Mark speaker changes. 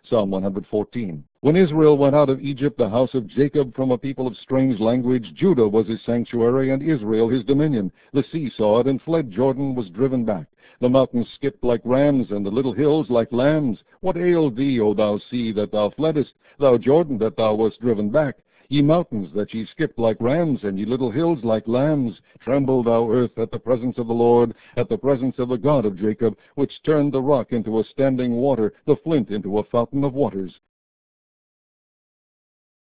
Speaker 1: Psalm 114. When Israel went out of Egypt, the house of Jacob from a people of strange language, Judah was his sanctuary, and Israel his dominion. The sea saw it, and fled. Jordan was driven back. The mountains skipped like rams, and the little hills like lambs. What ailed thee, O thou sea, that thou fleddest? Thou Jordan, that thou wast driven back? Ye mountains, that ye skipped like rams, and ye little hills like lambs? Tremble, thou earth, at the presence of the Lord, at the presence of the God of Jacob, which turned the rock into a standing water, the flint into a fountain of waters.